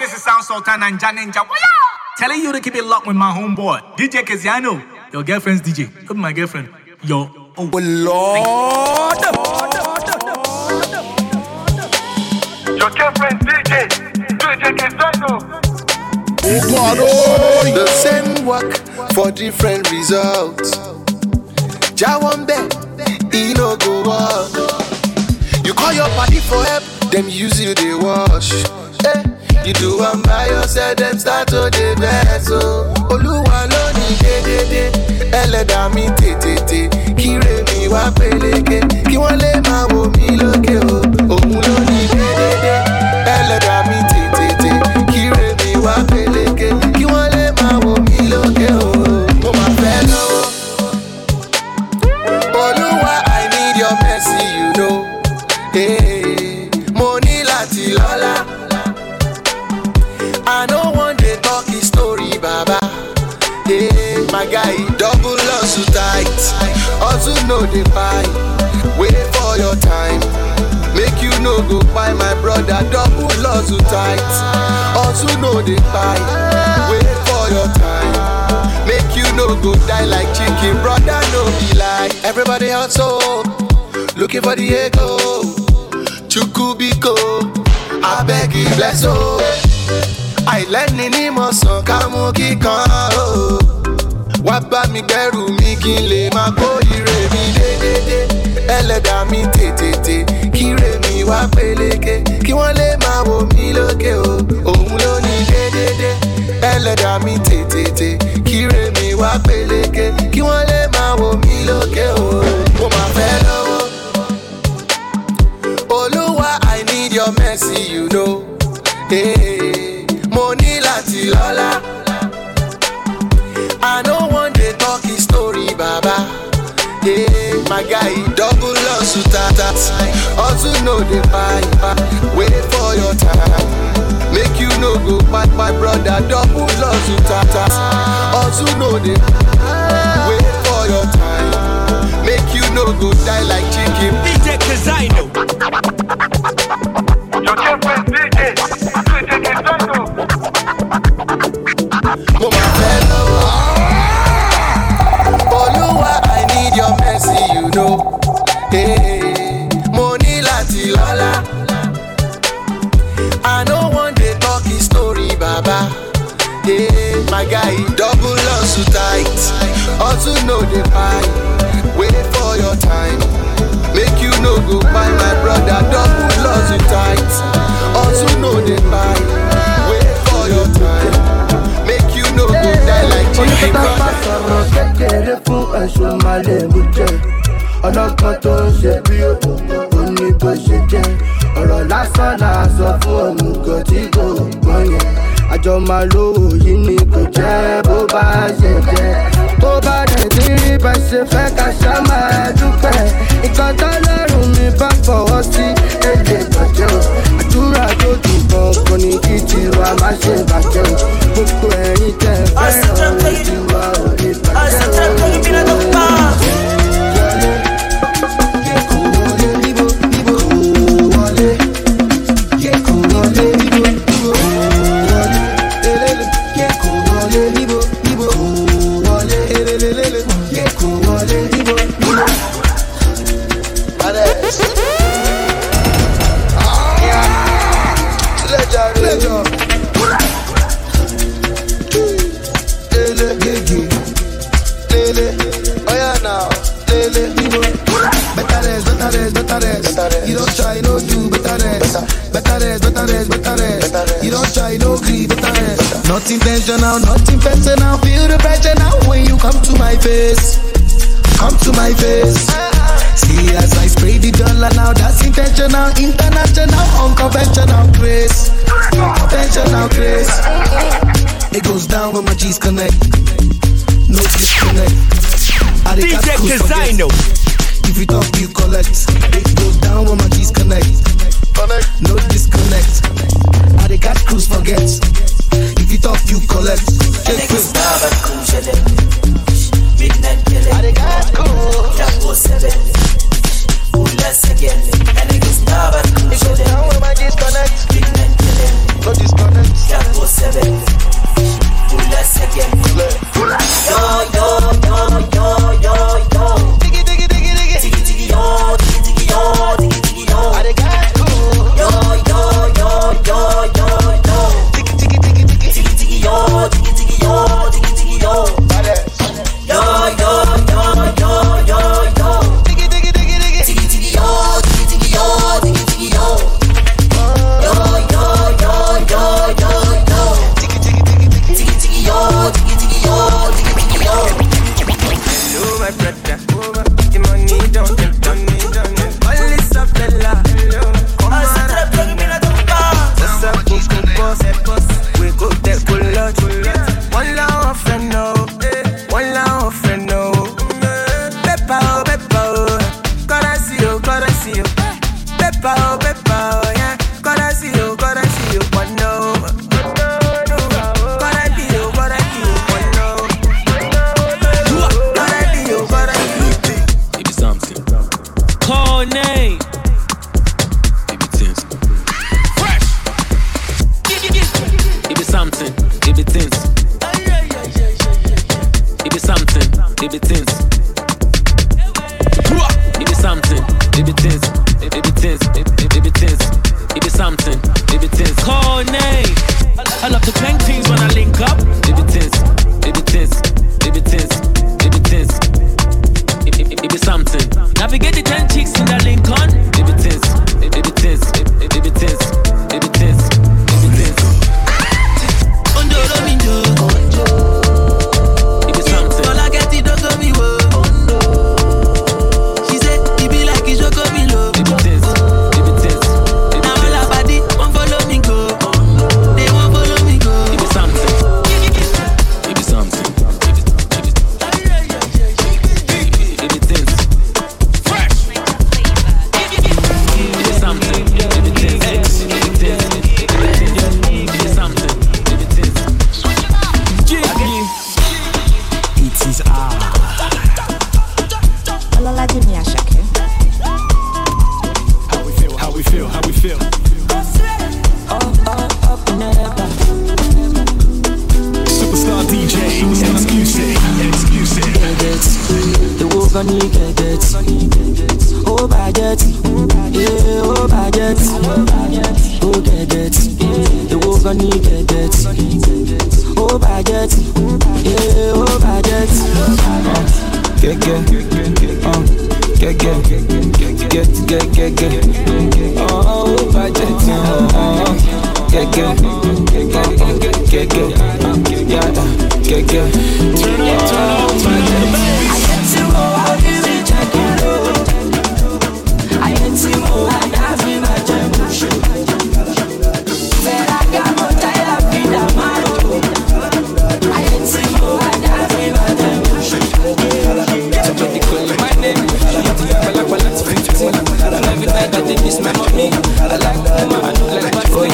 This is Sound Sultan and Jan Ninja. Telling you to keep it locked with my homeboy, DJ Keziano. Your girlfriend's DJ. Not my girlfriend. Yo. Oh, Lord. Your girlfriend's DJ. DJ Keziano. The same work for different results. Jawambe, he no go work. You call your party for help, them use you they wash. You do one by yourself, them start to the best. Oluwa lo ni de ẹlẹ́dàá mi tètè kíre mi wá peléke kí wọ́n lè máa wò mí lókè o. Òun ló ní de ẹlẹ́dàá mi tètè kíre mi wá peléke kí wọ́n lè máa wò mí lókè o. Mo máa fẹ́ lọ́wọ́. Oluwa, I need your mercy, you know. Hey, mo ní láti lọ́lá. I no want to talk his story, Baba. Hey, my guy, double hustle tight. Also know the buy. Wait for your time. Make you no go buy my brother. Double hustle tight. Also know the buy. Wait for your time. Make you no go die like chicken, brother. No be lie. Everybody hustle, looking for the ego. Chukubiko, I beg you bless oh. Àìlẹ́ni ní mọ̀sán ká mú kíkan o. Wá bá mi gbẹ́rù mi kí n lè máa kó ire mi dédédé. Ẹlẹ́dàá mi tètè kíre mi wá peléke kí wọ́n lè máa wò mí lókè o. Òun ló ní dédédé. Ẹlẹ́dàá mi tètè kíre mi wá peléke kí wọ́n lè máa wò mí lókè o. Mo máa fẹ́ lọ́wọ́. Olúwa, I need your mercy, you know. Hey. Mo ní láti lọ́lá. I no want to talk his story, Baba. Hey, my guy, double hustle tata. Also know the buy. Wait for your time. Make you no go back, my brother. Double hustle tata. Also know the wait for your time. Make you no go die like chicken. DJ Keziano. Your girlfriend's DJ. DJ Keziano. Mama fellow. Oluwa, I need your mercy, you know. Hey, mo ní láti lọ́lá. I no want to talk his story, Baba. Hey, my guy, double hustle tight. Also know the buy. Wait for your time. Make you no go buy my brother. Double hustle tight. Also know the buy. Wait for your time. Make you no go die like chicken. Sọ̀rọ̀ kékeré fún ẹ̀sùn màlẹ́mú jẹ́ ọlọ́gbọ́n tó ń ṣe bí òní bó ṣe jẹ́ ọ̀rọ̀ lásán là sọ fún òmùgọ̀ tí kò gbọ́n yẹn àjọ máa lówó yìí ni kò jẹ́ bó bá ṣe jẹ́ tó bá dẹ̀ tí rí bá ṣe fẹ́ ká ṣá máa dúpẹ́ nǹkan tọ́lọ́run mi bá fọwọ́ sí èdè bàjẹ́ o àdúrà tó dùn gan-an ní kí tiwa má ṣe bàjẹ́ o gbogbo ẹ̀yin tẹ́ fẹ́ràn ojú wa ò ní bàjẹ́ o. You don't try, no do better. You don't try, no grieve better. Not intentional, not personal. Feel the pressure now when you come to my face. Come to my face. See as I spray the dollar now, that's intentional, international, unconventional grace. Conventional grace. It goes down when my G's connect. No disconnect. DJ Keziano. If you talk, you collect. It goes down when my G's connect. No disconnect. I they got cruise forget. If you talk, you collect. Midnight killing. I got cool. Jago 7. Let's again. And it is now. It goes down when my G's connect. Midnight killing. No disconnect. gonna get it. Oh, budget. Yeah, oh, budget. Oh, get it. Oh, gonna get it. Oh, budget. Yeah, oh, budget. Get. Oh, budget. Get. Turn up, budget. I get to how you reach, I can know. I get to how I have in my generation. Where I got more time, I feel the marrow. I get to how I have in my generation. Somebody call my name. Let's 15. And every night I think it's my mommy. I like the woman, I don't like bad for you.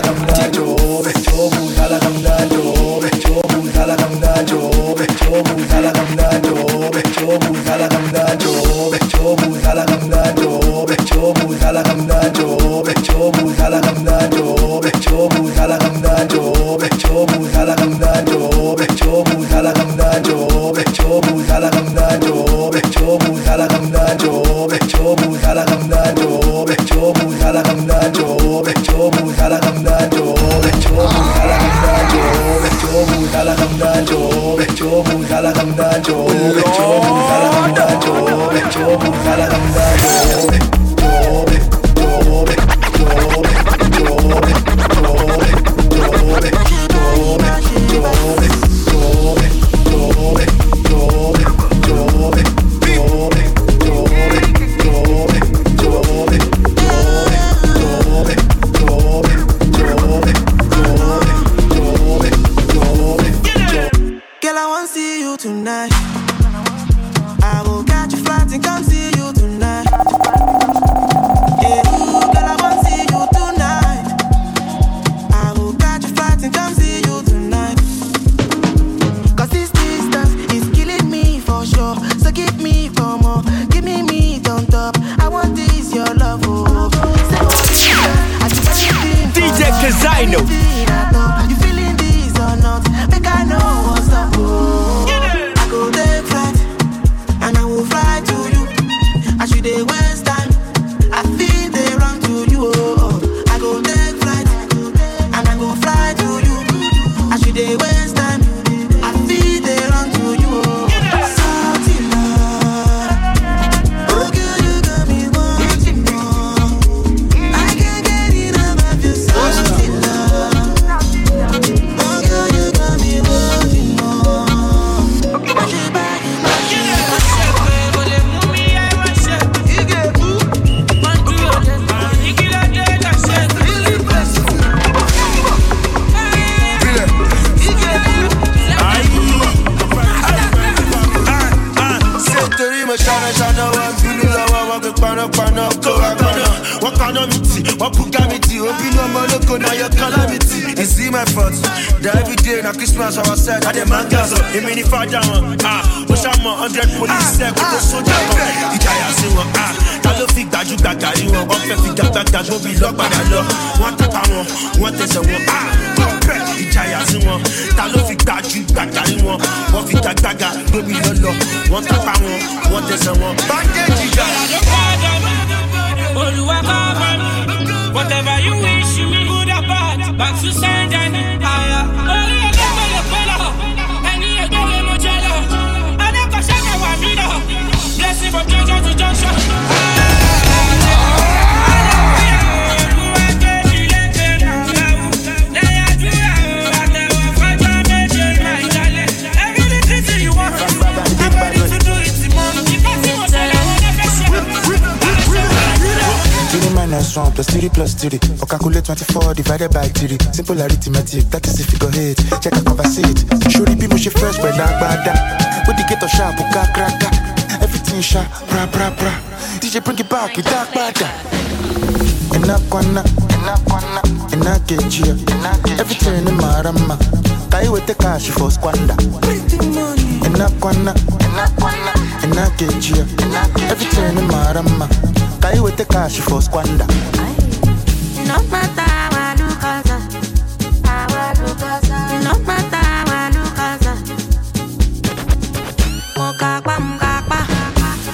Whatever you wish, you good or bad, back to send and higher. Blessing from junction to junction. -1 plus 3 plus 3. Or calculate 24 divided by 3. Simple arithmetic, that is if you go hit. Check a conversate. Show the people she fresh when I bada. With the ghetto sharp, cracker. Everything sharp, bra. DJ bring it back with that bada. Enakwana. Enakejia. Everything in my rama. Kai with the cash for squander. Enakwana. Enakejia. Everything in my rama. Kai with the cash for squander. No matter how I look at her. No matter how I look at her. Mokakwa.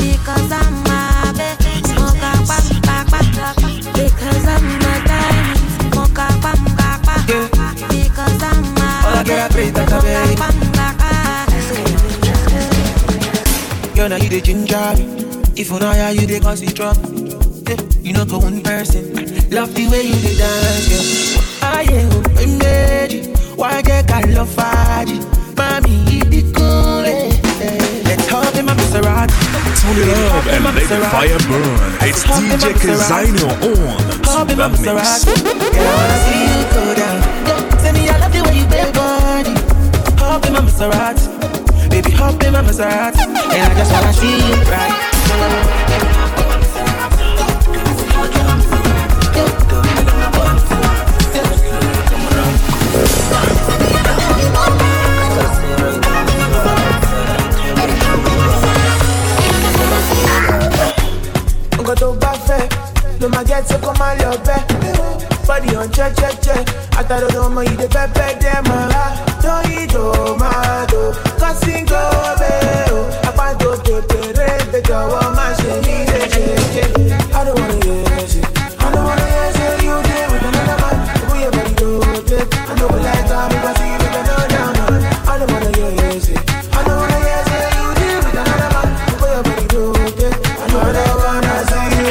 the ginger. If you know how you dey cause it trouble. You know go one person. Love the way you dey dance, girl. I am baby. Why get got love faji? Mommy, it be cool. Let's hop in my Maserati. Turn it up and let the fire burn. It's DJ Kazino on the mix. Girl, I wanna see you go down. Tell me I love the way you bend body. Hop in my Maserati. Baby, hop in my Maserati. And I just wanna see you right. No ma get so come on your back. Body on check. I thought I don't know you the pepe dem don't eat tomato. Casting go beo. I want to prepare the jawa machine. I don't wanna hear shit. I don't wanna hear say you there with another man. Who you body do it? I know like I'm gonna see you no down. I don't wanna hear shit. I don't wanna hear say you there with another man. Who you body do it? I know that I wanna see you.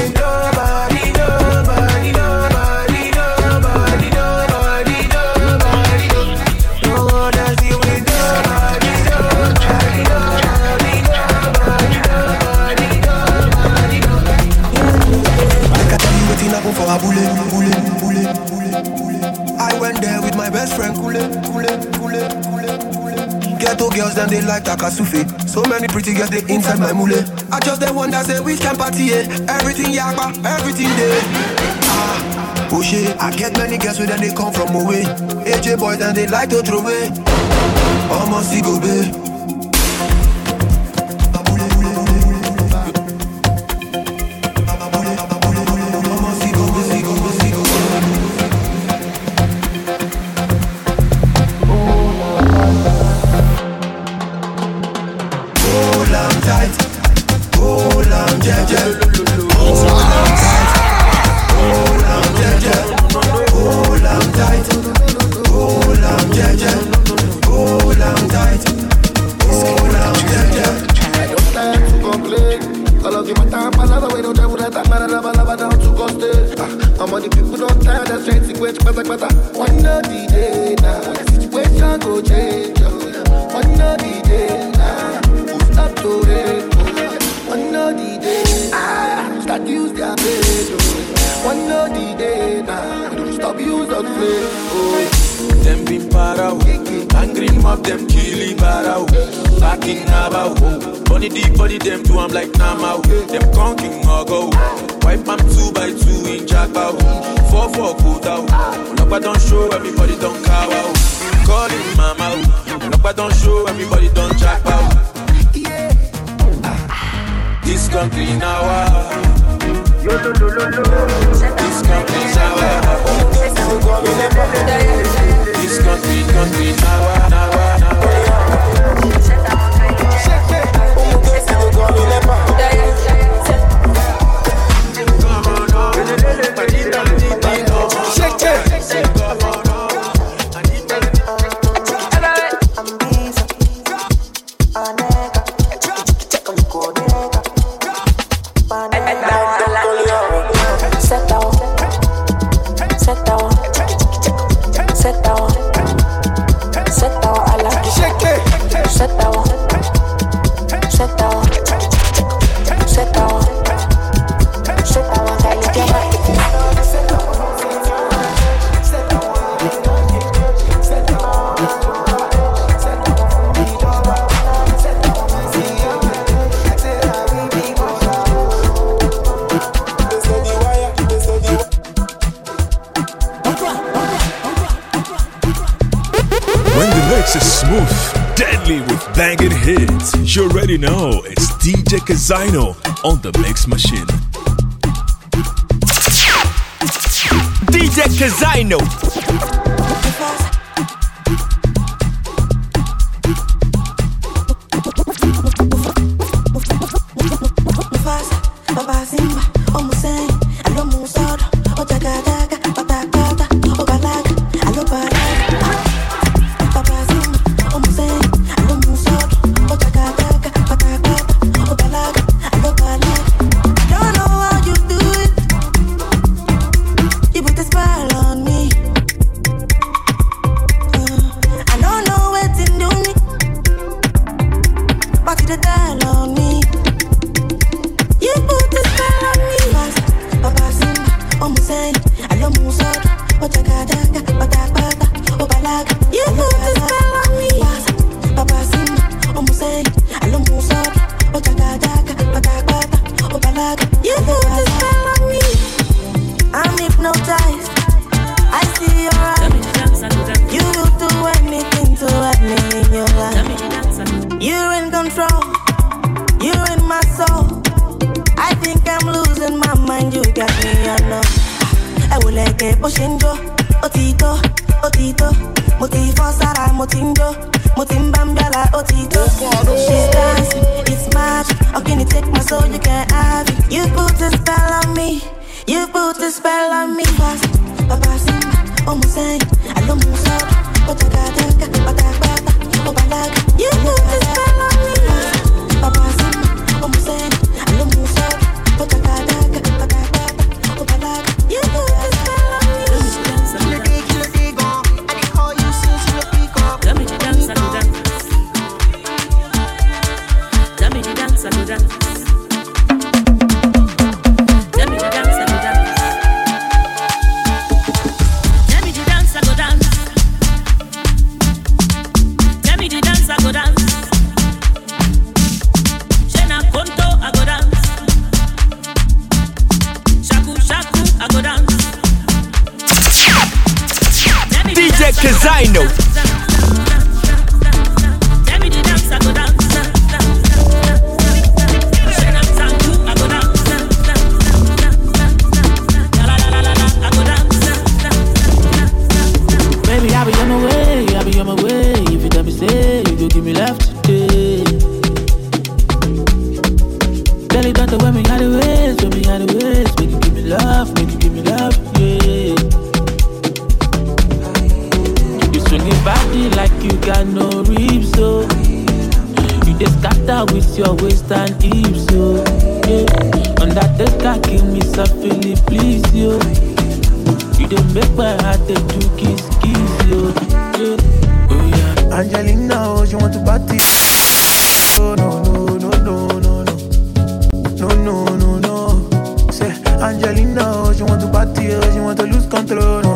For a bullet. I went there with my best friend, Kule. Ghetto girls, then they like Takasufi. So many pretty girls, they inside my mule. I just the one that say we can party, everything yakba, everything there. Oh shit, I get many girls where they come from away. AJ boys, then they like to throw away. Almost go babe. You already know it's DJ Kazino on the mix machine. DJ Kazino. saying, I love Musaka, Otaka, Otaka, Obalaga. You put the spell on me. Papa Simba, saying, I love Musaka, Otaka, Otaka, Obalaga. You put the spell on me. I'm hypnotized. I see your eyes. You will do anything to have me in your life. You're in control. You're in my soul. I think I'm losing my mind. You got me, I know. I will like a poshinjo, Otito, Otito, Motifo Sara, Motinjo, Motimbambala, Otito. She's dancing, it's magic. How can you take my soul? You can't have it. You put a spell on me. You put a spell on me. Fast, Papa Simba, saying, I love Musa, Otaka, Otaka, Obalaga. You put a spell on me. Papa Simba, saying, I love Musa, Otaka, Otaka, Obalaga. You put a spell on me. Kazaino. Baby, I be on my way, I be on my way. If you tell me say, you go give me love today. Belly don't wear me out the ways, wear me out the ways. Make you give me love, yeah. Swing it body like you got no ribs, so you just scatter with your waist and hips, so yeah. On that the car, give me softly, please, yo. You don't make my heart take to kiss, yo. Yeah. Oh yeah. Angelina, oh, she want to party. Oh no. Say Angelina, oh, she want to party, oh, she want to lose control. No.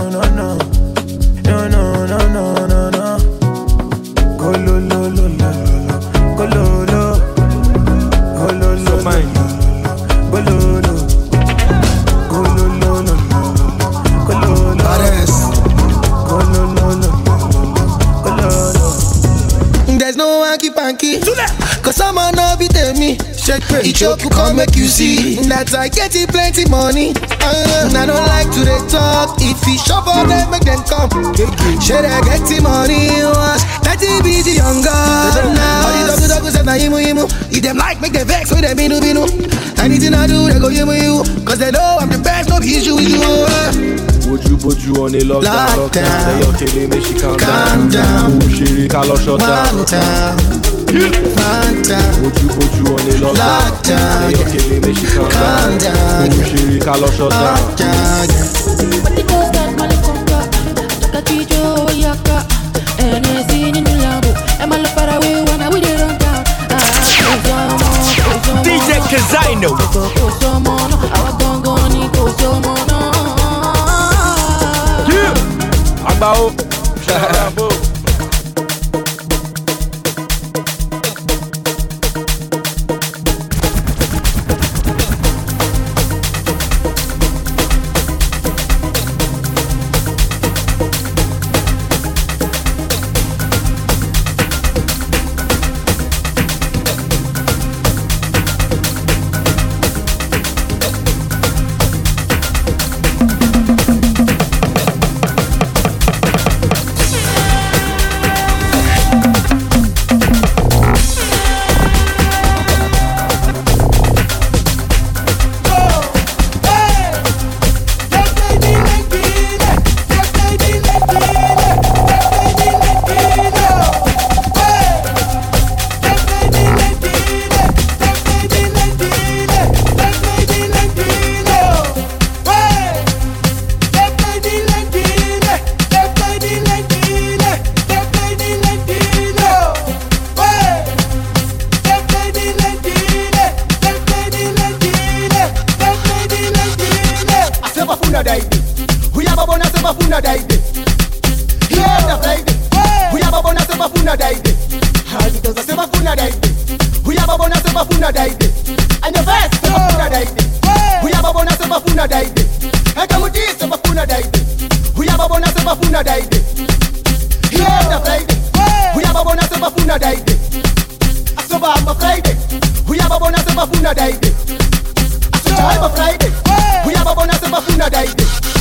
Go lo. So mine. Go lo. There's no hanky-panky, cause someone no be tell me. Each up come make you see that I get it plenty money. I don't like to they talk. If you shop for them, make them come. Should I get the money? Let it be the younger. All the dogs have na imu. If them like, make them vex with them binu. Anything I do, they go you. Cause they know I'm the best, no issue with you. Would you on a lockdown? They all telling me she calm down. She call her shut down. Would you on a lockdown? They all telling me she calm down. She call her shut down. But the ghost that Malikonga, Chakatijo Yaka, and I see in the labo, and my love far away when I will run down. DJ Kazaino. Agbao. bafuna daide. Uyababona sebafuna daide. Yenda Friday. Uyababona sebafuna daide. Hazitoza sebafuna daide. Uyababona sebafuna daide. And the best sebafuna daide. Uyababona sebafuna daide. Ekamuti sebafuna daide. Uyababona sebafuna daide. Yenda Friday. Uyababona sebafuna daide. Asoba amba Friday. Uyababona sebafuna daide. Asoba Friday. Uyababona sebafuna daide.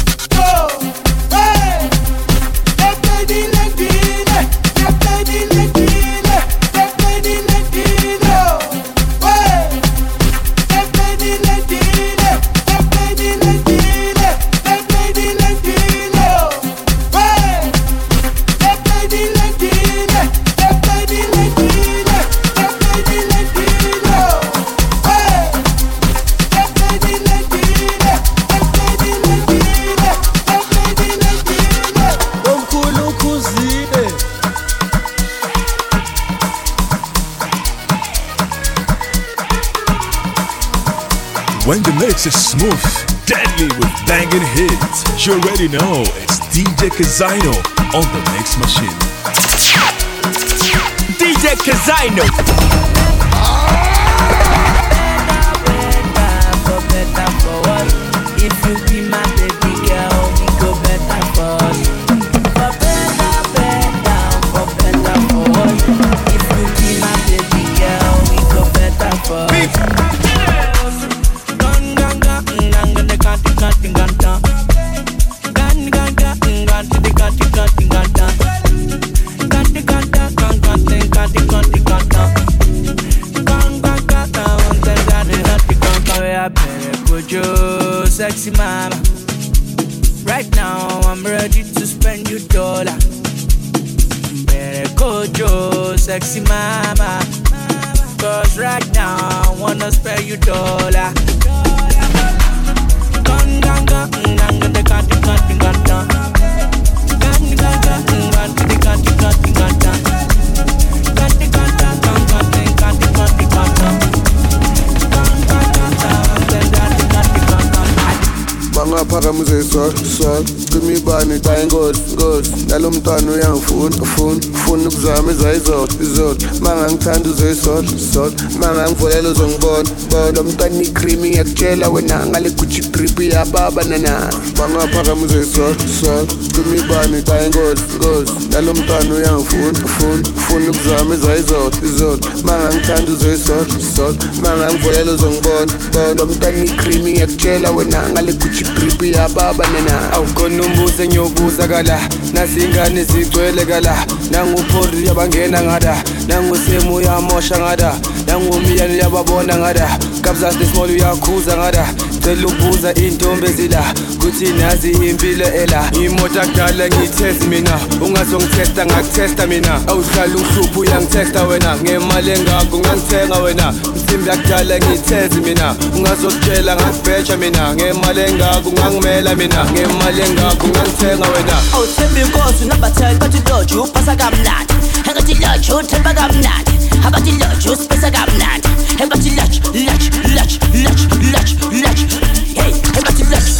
When the mix is smooth, deadly with banging hits, you already know it's DJ Kazino on the mix machine. DJ Kazino. Better for us. If you be my baby girl, we go better for us. For better for us. If you be my baby girl, we go better for us. Sexy mama, right now I'm ready to spend your dollar. Better Kojo, sexy mama, cause right now I wanna spare you dollar. Phakamuze sol kimi bani dying god nalo mntwana uyangifuna ukuzama izizot mangangithanda uzesol mangangivolela uzongibona lo mntwana icream yakutshela wena ngale Gucci drip yababa nana bangaphakamuze sol kimi bani dying god nalo mntwana uyangifuna ukuzama izizot mangangithanda uzesol mangangivolela uzongibona lo mntwana icream yakutshela wena ngale Gucci drip yababa nana awukhona umbuzo engiyobuza kala nasingane zigcwele kala nanguphori yabangena ngada nangusemu uyamosha ngada nangumiyane yababona ngada kabza the small uyakhuza ngada cela ubuza intombi ezila kuthi nazi impilo ela imoto akudala ngiyithest mina ungazongitesta ngakutesta mina awuhlala uhlupho uyangitesta wena ngemali engakho ngangithenga wena mthimbi akudala ngiyithest mina ungazokutshela ngakubheja mina ngemali engakho ngangimela mina ngemali engakho ngangithenga wena awuthembi inkosi nabathela bathi loju uphasa kamnandi engathi loju uthemba kamnandi abathi loju usipesa kamnandi engathi loju hey engathi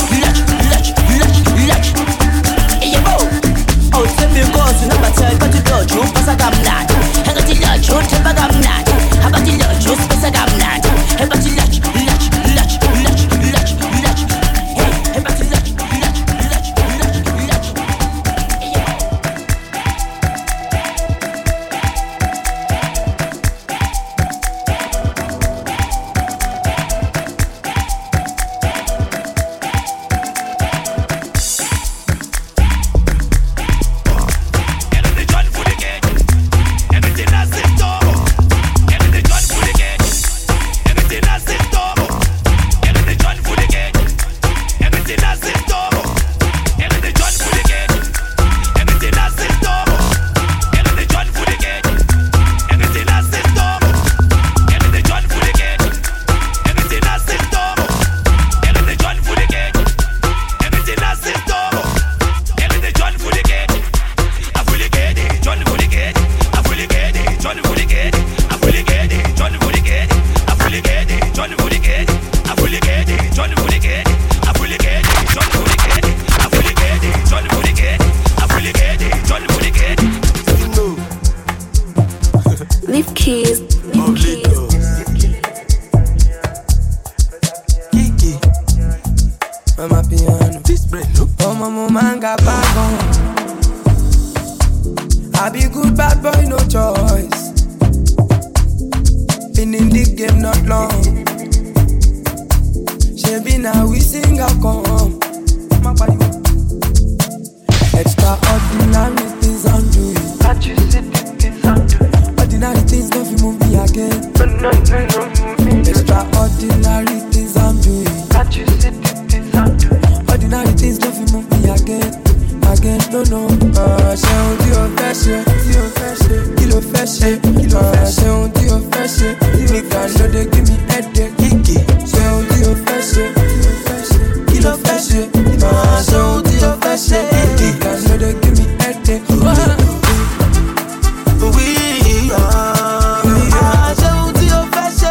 loju yebo awuthembi inkosi nabathela bathi loju uphasa kamnandi engathi loju uthemba kamnandi abathi loju usipesa kamnandi engathi loju Omo manga bag on. I be good bad boy, no choice. Been in the game not long. She be now we sing a come. Extraordinary things I'm doing. Can't you see the things I'm doing? Ordinary things don't you move me again. Extraordinary things I'm doing. Can't you see the things I'm doing? Ordinary things don't you move me again. No. Ṣé ohun tí o fẹ́ ṣe, kí ló fẹ́ ṣe, ṣé ohun tí o fẹ́ ṣe, nìkan ló dé give me headache kìkì. Ṣé ohun tí o fẹ́ ṣe, kí ló fẹ́ ṣe, ṣé ohun tí o fẹ́ ṣe, nìkan ló dé give me headache. Ṣé ohun tí o fẹ́ ṣe.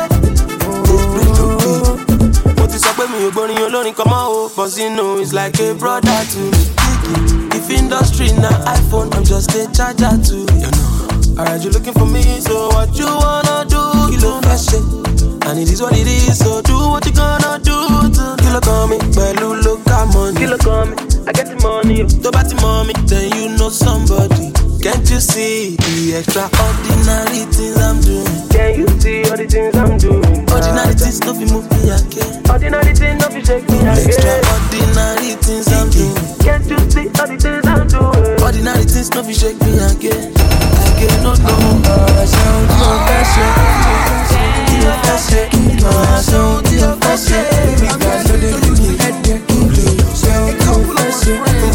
Mo ti sọ pé mi ò gbórin olórin kan mọ́ o, but Zino is like a brother to me. If industry na iPhone, I'm just a charger too. You know. Alright, you looking for me, so what you wanna do? Kilo fashion, and it is what it is. So do what you gonna do. Kilo come, belu local money. Kilo come, I get the money. To bat the mommy, then you know somebody. Can't you see the extraordinary things I'm doing? Can you see all the things I'm doing? Ordinary things don't be move me again. Ordinary things don't be shake me again. Extraordinary things I'm doing. Can't you see all the things I'm doing? Ordinary things don't be shake me again. No. Ṣé ohun tí o fẹ́ ṣe, tí o fẹ́ ṣe, ṣé ohun tí o fẹ́ ṣe, nígbà tó lè rí mi ẹ̀dẹ̀ kúndé. Ṣé ohun tí o fẹ́ ṣe, ṣé ohun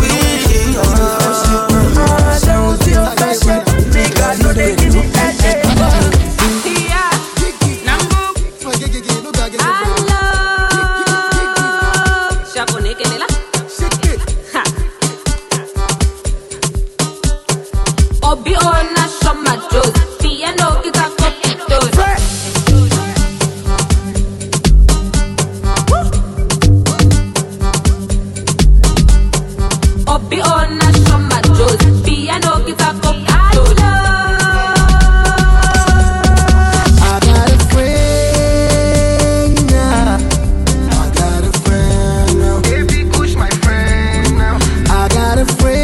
tí o fẹ́ ṣe, nígbà tó lè rí mi ẹ̀dẹ̀ kúndé. Obi ona shoma Joes, piano guitar copy toes. Obi ona shoma Joes, piano guitar copy toes. I got a friend now. I got a friend now. Baby, push my friend now. I got a friend.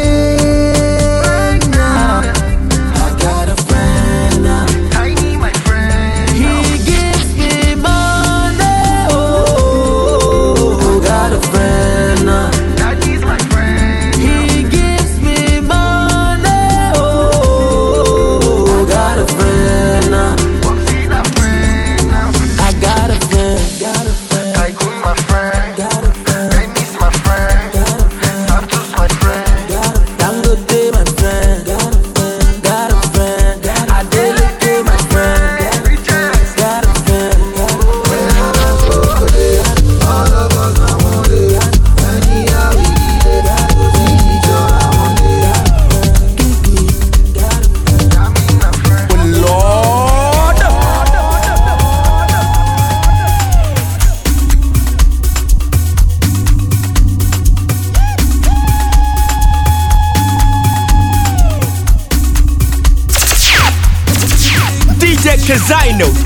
Kazino.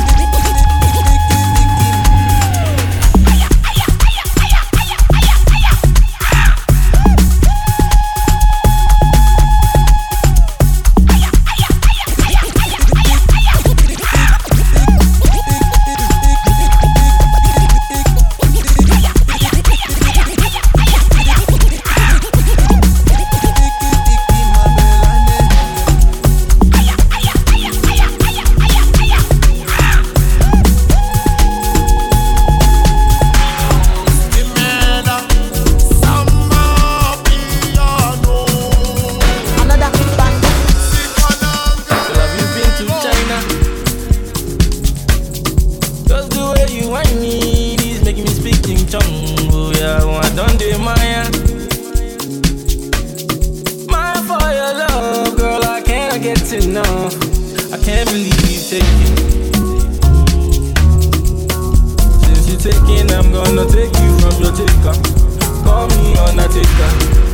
I can't believe you taking. Since you taking, I'm gonna take you from your taker. Call me on a taker.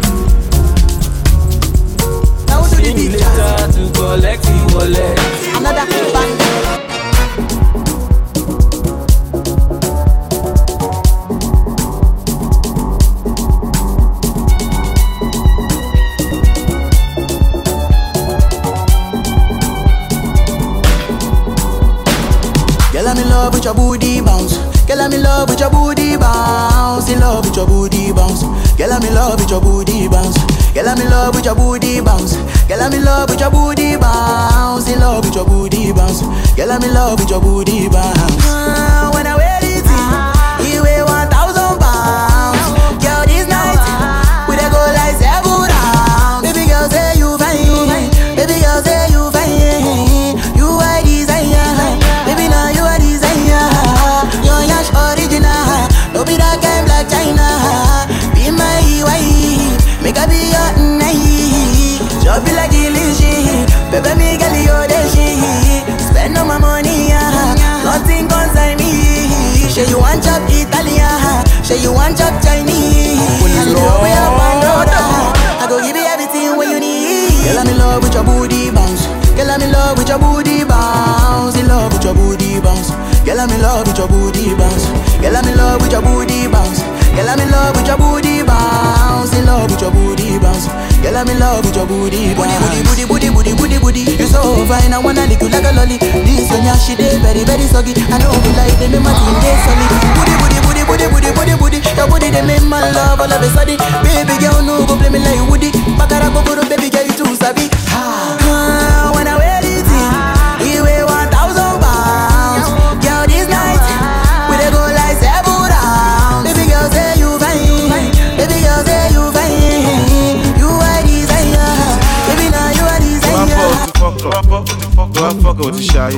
See me later to collect the wallet. Another band. love with your booty bounce. Girl, I'm in love with your booty bounce. In love with your booty bounce. Girl, I'm in love with your booty bounce. Girl, I'm in love with your booty bounce. Girl, I'm in love with your booty bounce. In love with your booty bounce. Girl, I'm in love with your booty bounce. When I wear it, you weigh 1,000 pounds. Girl, this night we dey go like 7 rounds. Baby girl, say you fine. Baby girl, say you fine. You are desire. Baby, now you are desire. You're Yash original. No be that kind Black China. Be my wife. Make I be your night. Just be like illusion. Baby, me girl, you're the shit. Spend all my money, nothing concern me. Say you want chop Italian. Say you want chop Chinese. I know we are Pandora. I go give you everything what you need. Girl, I'm in love with your booty bounce. Girl, I'm in love with your booty bounce. In love with your booty bounce. Girl, I'm in love with your booty bounce. Girl, I'm in love with your booty bounce. Girl, I'm in love with your booty bounce. In love with your booty bounce. Girl, I'm in love with your booty bounce. Booty, booty, booty, booty, booty. You so fine, I wanna lick you like a lolly. This one, yeah, she dey very, very soggy. I know you like them, my team dey solid. Booty, booty, booty, booty, booty, booty, booty. Your booty they make my love all of a sudden. Baby girl, no go play me like Woody. Bakara go go, baby girl, you too savvy. When I wear it, you weigh 1,000 pounds. Girl, this night we dey go like 7 rounds. Baby girl, say you fine. Baby girl, say you fine. You are desire. Baby, now you are desire. Wá fọ́kọ̀ ti ṣayé,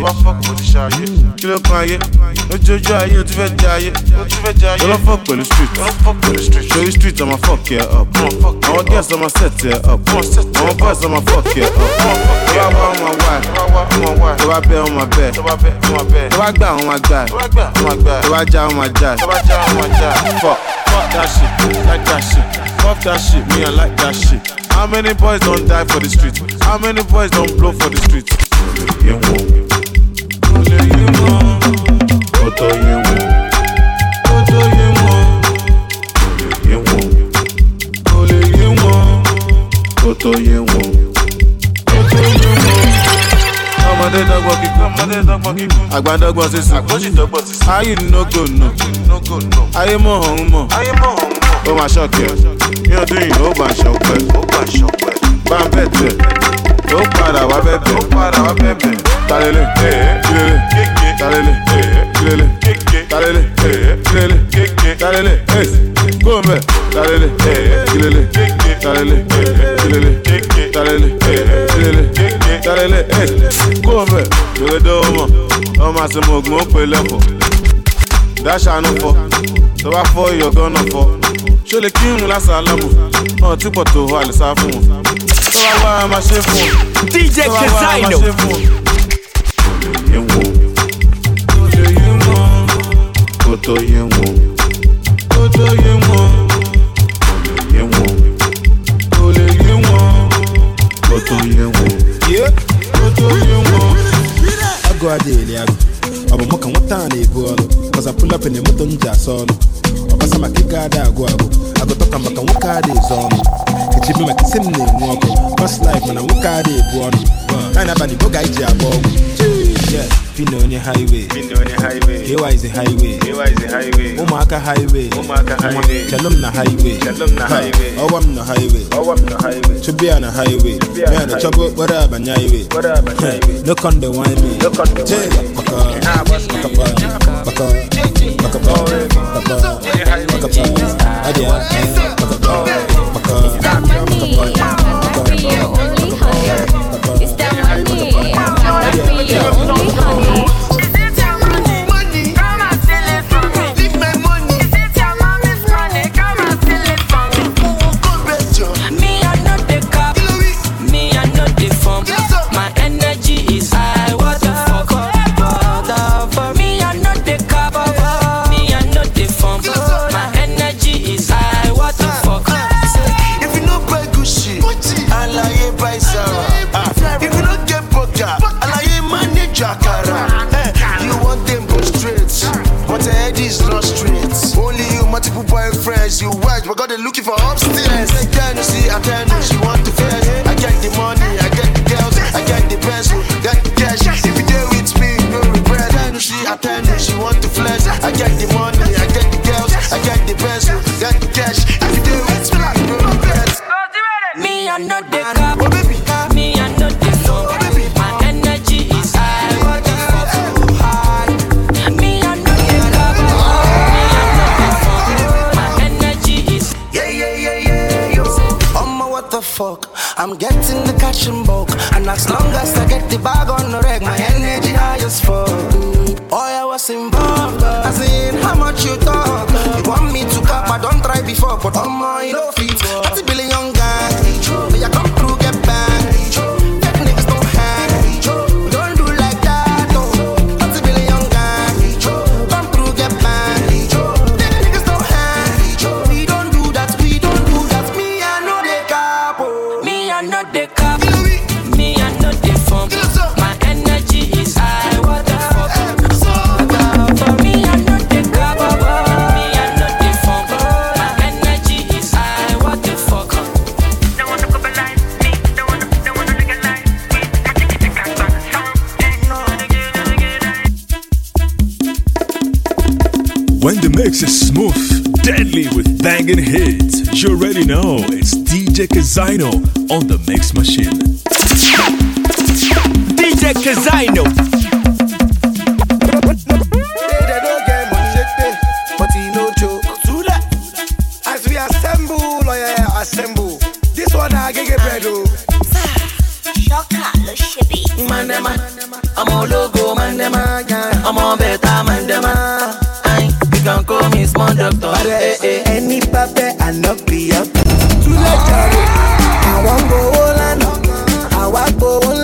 kí ló kan ayé, lójoojú ayé o ti fẹ́ jayé, lọ́lọ́fọ́ pẹ̀lú street, ṣorí street ọmọ fuck ẹ up, àwọn girls ọmọ set ẹ up, àwọn boys ọmọ fuck ẹ up, tó bá wá ọmọ wá, tó bá bẹ́ ọmọ bẹ́, tó bá gbà ọmọ gbà, tó bá já ọmọ já, fuck that shit, like that shit, fuck that shit, me I like that shit. How many boys don't die for the street? How many boys don't blow for the street? Àgbàdọ́gbọ̀n sísè, ayé no go no, ayé mọ̀ ọ̀hún mọ̀, ó máa ṣọ́ọ̀kì ẹ̀, ní ọdún yìí ó bá ṣọpẹ́, bá ń bẹ̀ tẹ̀, ó padà wá bẹ̀bẹ̀, talẹ́lẹ̀, kílélẹ̀, talẹ́lẹ̀, kílélẹ̀, talẹ́lẹ̀, kílélẹ̀, talẹ́lẹ̀, gómẹ̀, talẹ́lẹ̀, kílélẹ̀, talẹ́lẹ̀, kílélẹ̀, talẹ́lẹ̀, kílélẹ̀, talẹ́lẹ̀, gómẹ̀, yòlódó ọmọ àṣemọ ògùn ó pè lẹ́fọ̀, dáṣàánú fọ, tó bá fọ́ ìyọ̀gán náà fọ, ṣó lè kírun lásàlámù, ọ̀ tí pọ̀ tó wà lè sá fún wọn, tó bá wá a máa ṣe fún wọn, DJ Kezaino. Kótó yé wọn, kótó yé wọn, yé wọn, kó lè yé wọn, kótó yé wọn, kótó yé wọn. I go a daily, I'm a mock and what time they go on. Cause I pull up in the mountain jazz on. Or some kick out, I go. I go talk about and what car is on. It's me like same name, walk. First life when I walk out, they go on. And I'm the guy, yeah, Pino on the highway. Here is the highway. Omaka highway. Shalom na highway. Oh, I'm the highway. To be on a highway. Man, the trouble, whatever, highway. Look on the wine me. what the fuck? I'm getting the cash in bulk, and as long as I get the bag on the reg, my energy high as fuck. Oh, I was involved, as in how much you talk. You want me to cap, I don't try before, but I'm more, you know, feet. 30 billion guys, may I come through, get back. Fake niggas don't hang, don't do like that, no. 30 billion guys, come through, get back. Fake niggas don't hang, we don't do that, we don't do that. Me, I know the capo. Me, I know the cap. Me, I know the funk. My energy is high. What the fuck? For me, I know the cap. Me, I know the funk. My energy is high. What the fuck? Don't wanna globalize me. Don't wanna legalize me. I think it's a cat on the song. When the mix is smooth, deadly with banging hits, you already know it's DJ Kazino on the mix machine. DJ Kazino. They don't get money, but he no joke. As we assemble, oh yeah, assemble. This one I get bread, oh. Mandema, I'm all logo, Mandema, I'm all better, Mandema. You can call me small doctor. Any paper and not be up. Too late, I want go on, I want go on.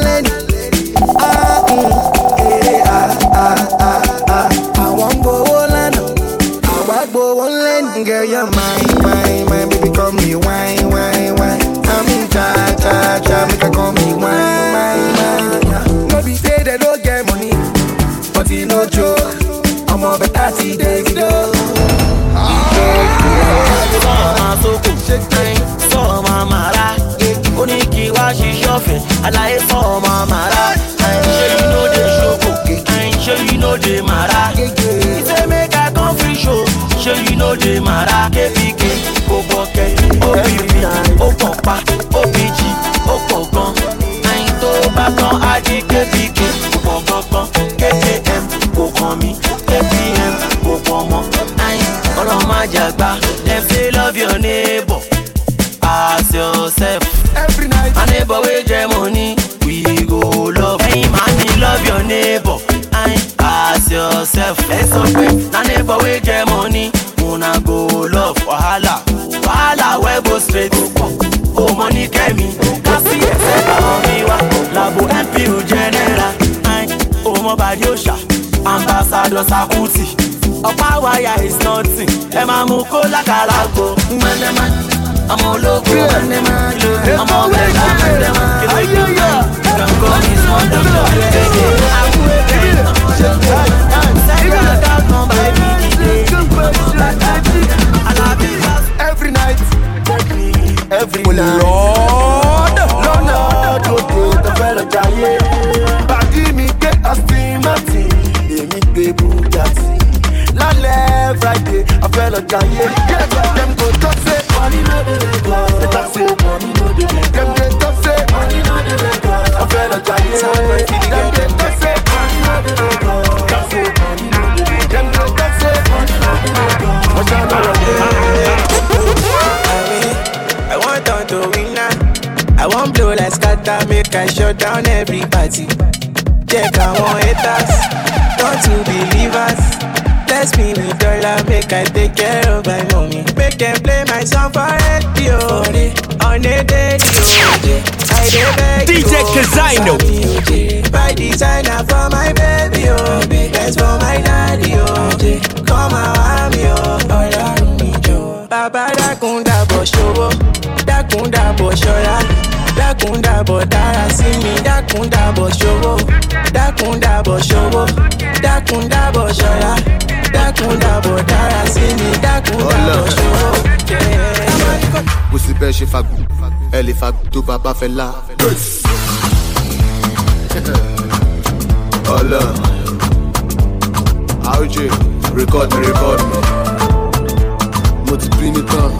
I want go on, I want go on. Girl, you're mine, baby, call me wine. I'm in cha, make her call me wine. No be say they don't get money, but he no joke. I'm over 30 days ago. Sọ́ọ̀mà màrá, oníkì wá ṣí ṣọ́fìn, àlàyé sọ́ọ̀mà màrá. Ṣé you know the show? Ṣé you know the màrá? Ìṣe make I come free show. Ṣé you know the màrá? KPK, kò bọ̀kẹ́, OPP, ó pọ̀ pa, OPG, ó pọ̀ gan. Ẹyin tó bá kan á di KPK, kò pọ̀ gangan. KKM, kò kàn mí. KPM, kò pọ̀ mọ́. Ọlọ́run má jàgbá, dem say love your neighbor as yourself. Every night, my neighbor wey get money, we go love. Hey man, love your neighbor as yourself. Let's open. My neighbor wey get money, una go love. Wahala wey go straight. Oh money get me, kasi ẹsẹ̀ àwọn mi wá. Labo MPU general, oh mo bàdí òòṣà, ambassador Sakuti. Ọ̀pá wáyà is nothing. Ẹ máa mú kó lákàlàkò. Mandema, ọmọ ológo. Mandema, ọmọ ọ̀gbẹ̀dá. Mandema, kìlógíà. Kanko ní small doctor. every night, Lord, Lọ́nà òde tó fẹ́ràn jayé. Bàdí mi gbé Aston Martin, èmi gbé Bugatti. Lálẹ́ Friday, I fell on Jaye. Them go talk say money no dey record. They talk say money no dey record. Them dey talk say money no dey record. I fell on Jaye. Them dey talk say money no dey record. Talk say money no dey record. Them dey talk say money no dey record. What's your I want on to win now. I want blow like scatter, make I shut down every party. Check I want haters, don't you believers. Bless me with dollar, make I take care of my mommy. Make them play my song for radio, on a radio. I dey DJ Kazino. Buy designer for my baby, oh. That's for my daddy, oh. Come around me, oh. Baba dakunda bo showo, dakunda bo shoya, dakunda bo dara sí mi, dakunda bo showo, dakunda bo showo, dakunda bo shoya, dakunda bo dara sí mi, dakunda bo showo. Kò sí bẹ́ẹ̀ ṣe fagbó, ẹ lè fagbó tó bàbá fẹ́ lá. Ọlọ, RJ, record me. Mo ti green it tán.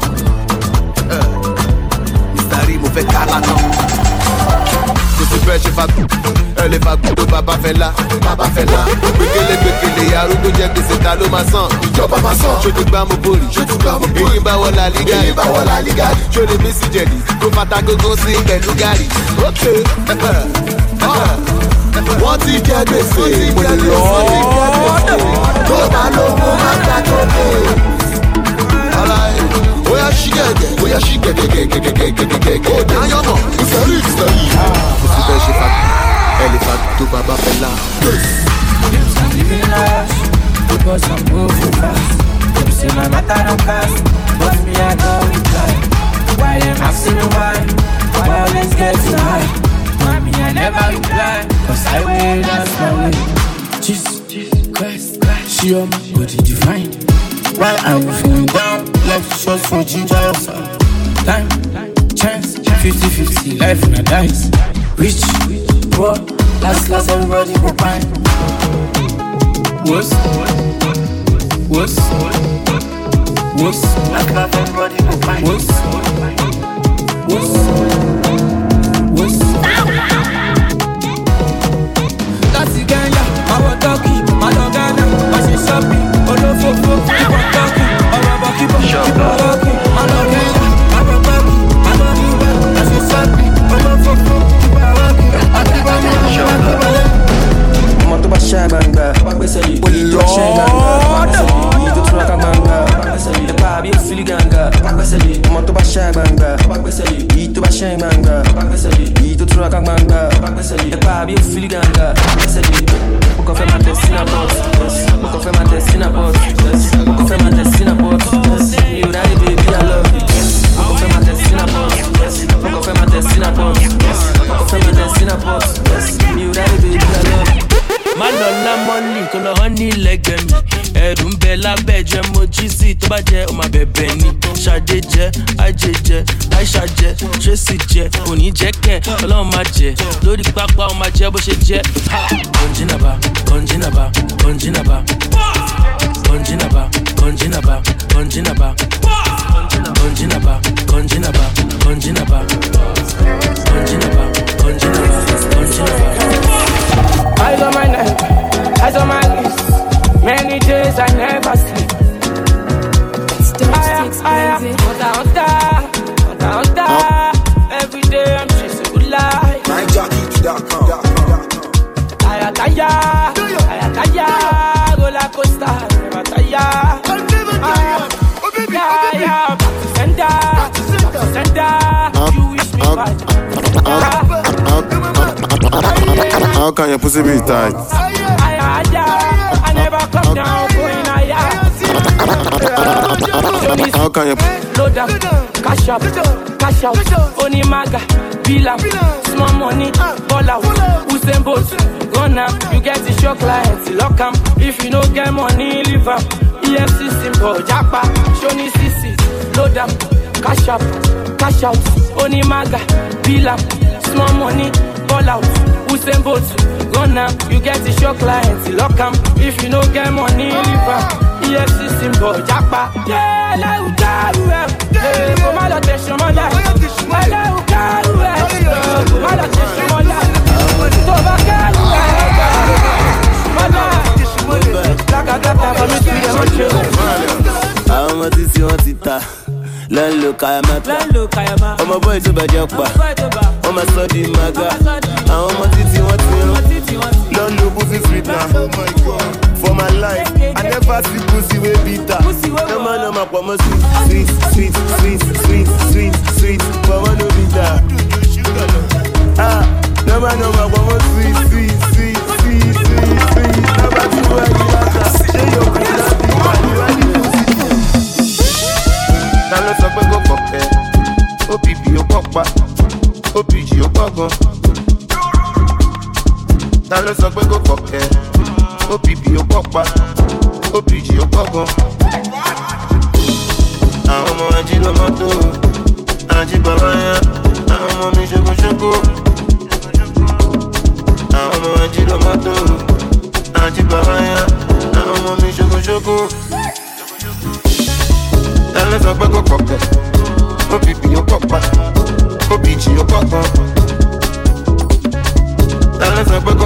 Mr. Rí mo fẹ́ ká látọ̀. Kò sí bẹ́ẹ̀ ṣe fagbó, ẹ Elle est pas goût baba fella. Bekele arúgbó jẹ́ gbèsè ta ló máa san. Ìjọba máa san. Ṣé ti gbá mo borí? Èyí bá wọ la liga. Ṣé lè mí sí jẹ̀lì? Kó fata gógó sí pẹ̀lú gàrí. Okay. Wọ́n ti jẹ́ gbèsè. Tó bá lówó máa gbà tó lé. Oya ṣí gẹ̀gẹ̀. Ó dáyọ̀ mọ̀. Ìsọ̀rí. Kò sí fẹ́ ṣe fàgbé. Elle est pas tout baba fella. I'm living large because I'm moving fast. Them say my matter don't cast, but me I go reply. Why them asking me why always getting high? Mommy I never reply, cause I way that's my way. Jesus Christ, she on my body divine. Why I'm feeling down, like shots for ginger or something. Time, chance, 50-50, life in a dice. Rich, poor, last everybody go fine. What's last everybody go fine. What's that's the Ganya, our doggy, my dogana, my shit shopping, olofofo, keep on talking, our bucky, keep on walking, my dogana, our doggy, my doggy, my shit shopping, olofofo, keep on walking, I keep on walking. Moto ba shaganga, oli to shaganga, to traka manga, the baby feel ganga, moto ba shaganga, to ba shaganga, to traka manga, the baby feel ganga. Pourquoi faire ma destinée pourquoi faire ma destinée pourquoi faire ma destinée you right baby I love you. Pourquoi faire ma destinée pourquoi faire ma destinée pourquoi faire ma destinée you right baby I love you. Man on la money, qu'on a honey leg me. Ẹ̀rù ń bẹ lábẹ́ jẹ́ mo jí sí tó bá jẹ́ o máa bẹ̀bẹ̀ ni. Ṣadé jẹ́, Ajé jẹ́, Aisha jẹ́, Tracy jẹ́, òní jẹ́ kẹ́, Ọlọ́run máa jẹ́. Lórí pápá o máa jẹ́ bó ṣe jẹ́. Kọ̀njínàbà, kọ̀njínàbà, kọ̀njínàbà. Kọ̀njínàbà, kọ̀njínàbà, kọ̀njínàbà. Kọ̀njínàbà, kọ̀njínàbà, kọ̀njínàbà. Kọ̀njínàbà, kọ̀njínàbà, kọ̀njínàbà. Eyes on my neck, eyes on my wrist. Many days I never sleep. Every day I'm chasing good life. Taya, roller coaster, never tire. You wish me bad. How can your pussy be tight? I never come down, going higher. How can you load up, cash up, cash out, Onimaga, bill up, small money, ball out, Usain Bolt, run up, you get the shock clients, lock 'em. If you don't get money, leave 'em. EFC simple, Japa, Shoni CC, load up, cash up, cash out, Onimaga, bill up, small money, ball out, Usain Bolt, run up, you get the shock clients, lock 'em. If you don't get money, leave 'em. EFC symbol, Japa. Yeah, let you go. Yeah, come on, let you go. Let you go. Come on, let you go. Go back and àwọn ọmọ tí tí wọ́n ti ta lọ́nlọ́ kayamata ọmọ bọ́ọ̀ tó bàjẹ́ pa wọ́n máa sọ́ di maga àwọn ọmọ tí tí wọ́n ti rán lọ́nlọ́ pussy sweet na for my life I never see pussy wey bitter normal pọ̀ mọ́ sweet pọ̀ mọ́ no bitter normal pọ̀ mọ́ sweet number 2 where you matter ṣé yóò kú láti wáyé ta ló sọ pé kò kọ̀kẹ́ OPP ó pọ̀pá OPG ó pọ̀gan ta ló sọ pé kò kọ̀kẹ́ OPP ó pọ̀pá OPG ó pọ̀gan àwọn ọmọ ají ló mọ́tò ají bàbá yẹn àwọn ọmọ mi ṣokoṣoko àwọn ọmọ ají ló mọ́tò ají bàbá yẹn àwọn ọmọ mi ṣokoṣoko. Elle est un peu coquette, au pipi au papa, au pichi au papa. Elle est un peu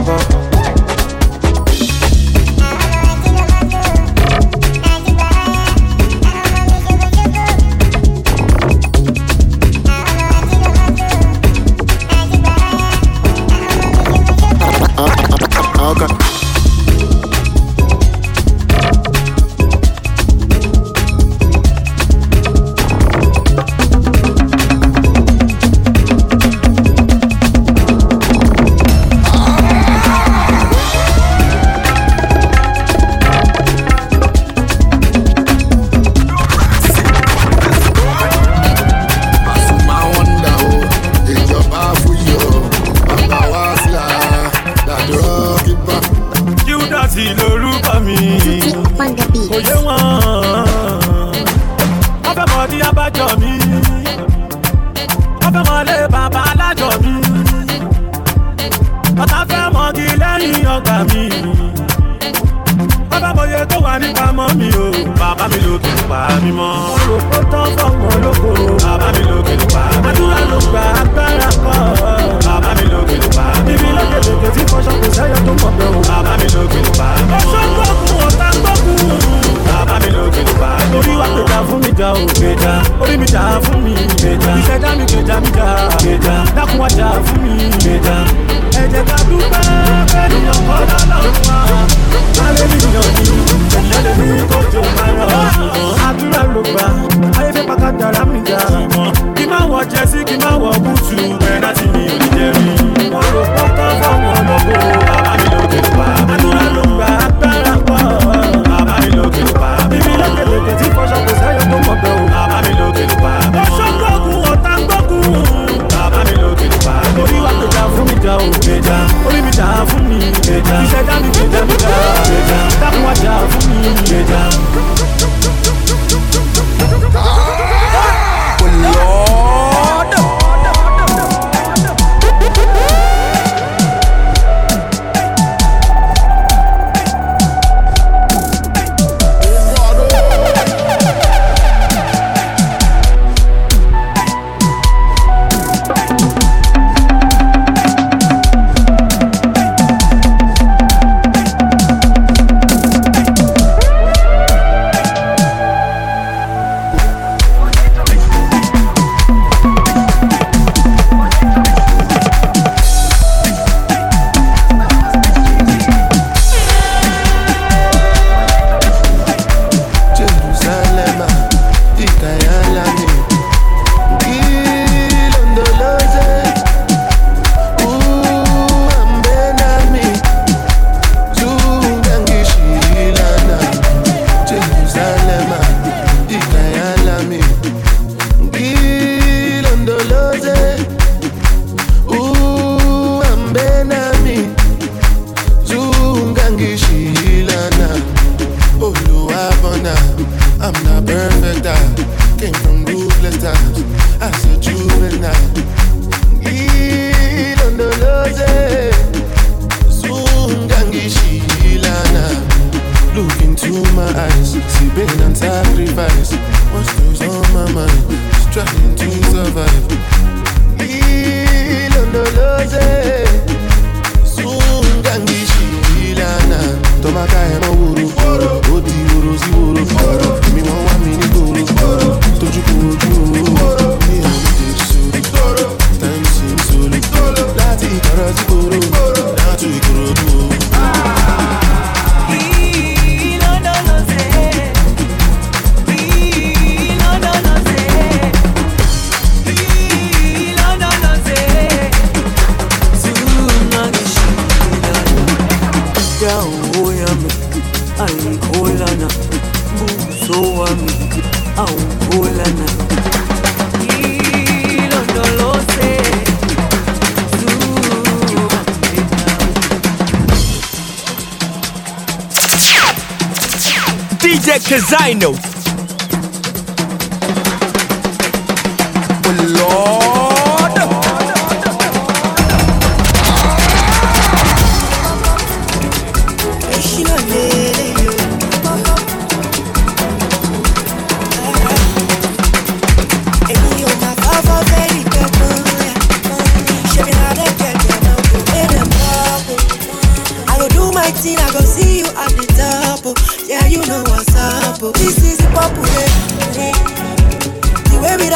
DJ Kazino.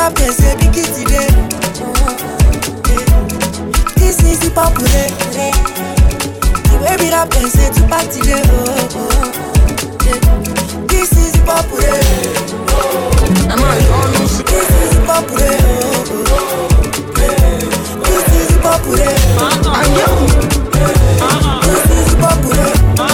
rap can say big it today. This is the popular. The way we rap can say to party today. This is the popular. This is the popular. This is the popular. This is the popular.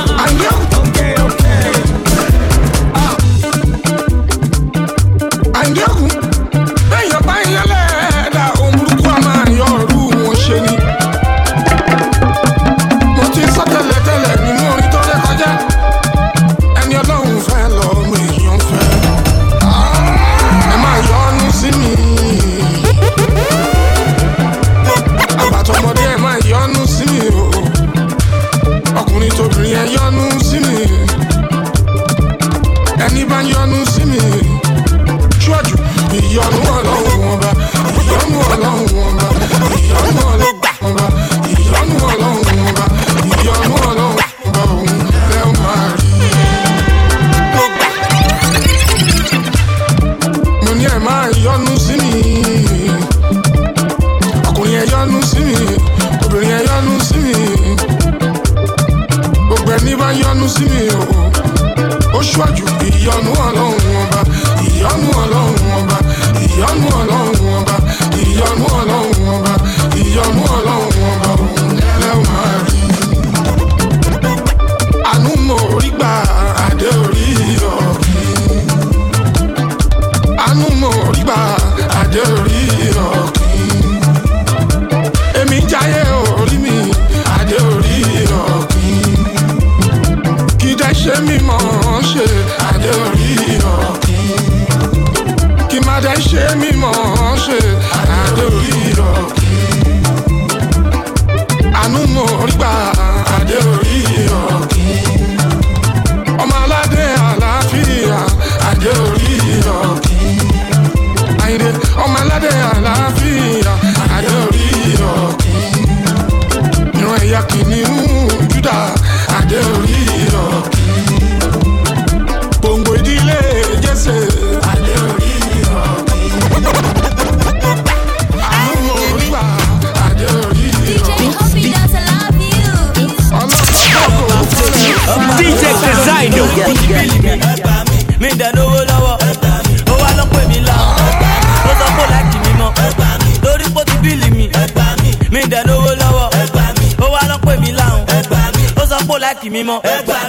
Mímọ́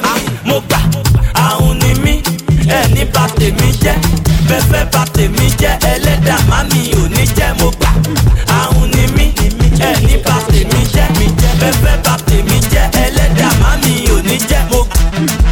mo gbà àwọn ni mí ẹni bá tèmi jẹ́ fẹ́fẹ́ bá tèmi jẹ́ ẹlẹ́dàá mami ò ní jẹ́ mo gbà àwọn ni mí ẹni bá tèmi jẹ́ fẹ́fẹ́ bá tèmi jẹ́ ẹlẹ́dàá mami ò ní jẹ́ mo gbà.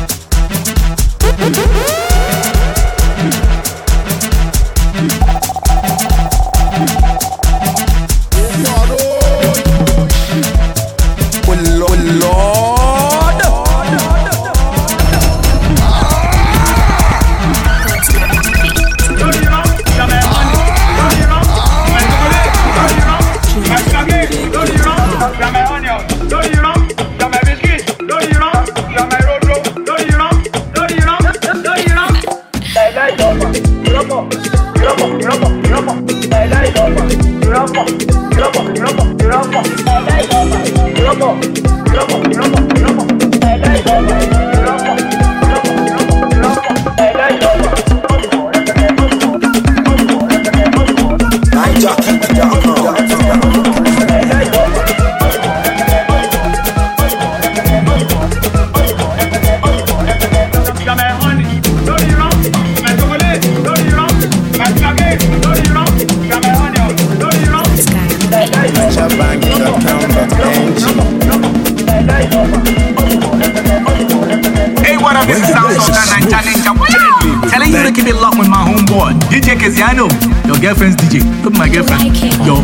Telling you to keep it locked with my homeboy, DJ Keziano, your girlfriend's DJ. Look, my girlfriend. Yo.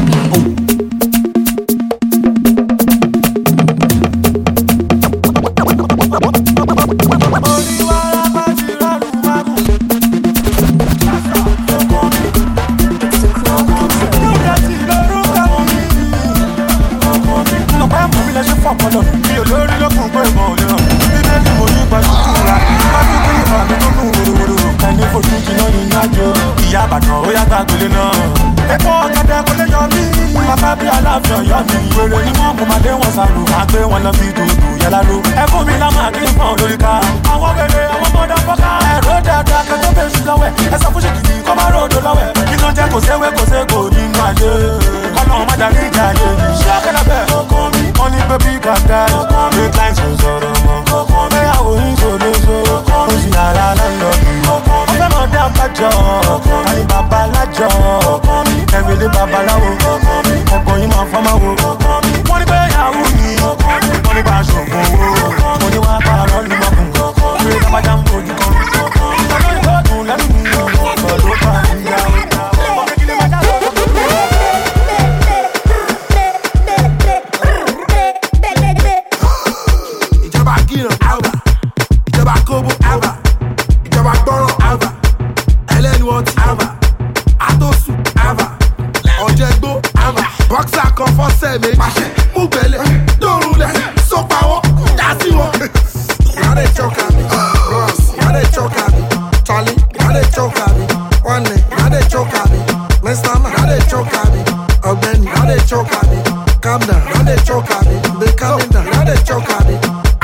Ìbàdàn ó yàgbà gbélé náà. Epo ọ̀gẹ̀dẹ̀ kò lè yọ mí. Bàbá bí aláàfin ọ̀yọ́ mi. Wèrè ni wọ́n kò máa dé wọn sàlù. Máa gbé wọn lọ bí dùdù yàrá ló. Ẹ fún mi lámà kí n fọ́n lórí ká. Àwọn wèrè àwọn mọ́dà fọ́ká. Ẹ̀rọ dáadáa kẹ́tọ́ bẹ́ẹ̀ sí lọ́wẹ̀. Ẹ sọ fún ṣèkìtì kọ́ máa ròdò lọ́wẹ̀. Kí ló jẹ́ kò séwé kò ségò nínú ayé. Ọlọ́run má darí ìjà ayé. Ṣé ọ̀kẹ́lẹ́ bẹ́ẹ̀? Wọ́n ní bébí gàgà. Great lines ń sọ̀rọ̀ mọ́. Bẹ́yàwó yín ṣòro ṣó. Ó sì yàrá lọ́lọ́. Wọ́n fẹ́ mọ̀ dá àbájọ. Àní bàbá alájọ. Ẹ̀rẹ̀lẹ̀ babaláwo. Ọkọ̀ yìí máa fọ́mọ́ wo. Wọ́n ní bẹ́yàwó yìí. Wọ́n ní bá aṣọ̀gbọ̀n owó. Wọ́n ní wọ́n á pa àrọ́ lu mọ́kùn. Pé lábájá ń kojú kan. Ìtọ́jú ìtọ́jú lẹ́nu mi. Ọ̀dọ́ pa ìyá ọ̀dà. Ìjọba Gíran Alba, ìjọba Kóbó Alba, ìjọba Gbọ́rọ̀ Alba, ẹlẹ́nu ọtí Alba, Àtòsù Alba, Ọ̀jẹ̀gbó Alba, bọ́ksà kan fọ́sẹ̀ méjì, pàṣẹ, mú gbẹ̀lẹ̀, dòrùlẹ̀, sọ́pàwọ́, dásí wọn. Yàrá ìjọka mi, Ross, yàrá ìjọka mi, Charlie, yàrá ìjọka mi, Wọ́nẹ̀, yàrá ìjọka mi, Mr. Man, yàrá ìjọka mi, Ọ̀gbẹ́ni, yàrá ìjọka mi, calm down, yàrá ìjọka mi, be calming down, yàrá ìjọka mi.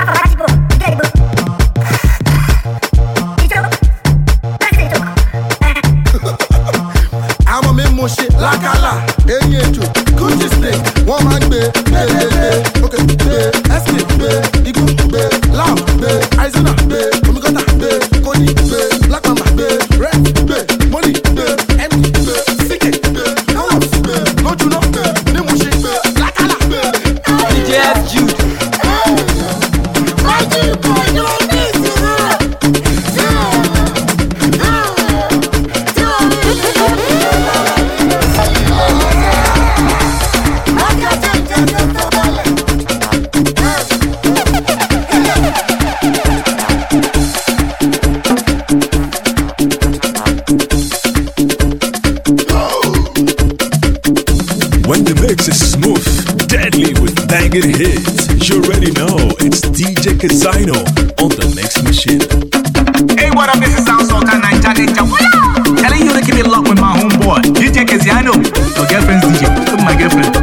Àwọn mi mú ṣe lákàlà, eyín ejò, Gucci snake, wọ́n máa ń gbé, ok, gbé, escape gbé, igbó gbé, lam gbé, Arizona gbé, omigọ́ta gbé, koni gbé, black mama gbé, red gbé, money gbé, empty gbé, sike gbé, dollars gbé, lójúná gbé, ní mú ṣe gbé, lákàlà gbé. DJ Jude. When the mix is smooth, deadly with banging hits, you already know it's DJ Kazino on the mix machine. Hey, what up? This is Sound Sultan Ninja Ninja. Telling you to keep it locked with my homeboy, DJ Kazino. Your girlfriend's DJ. With my girlfriend.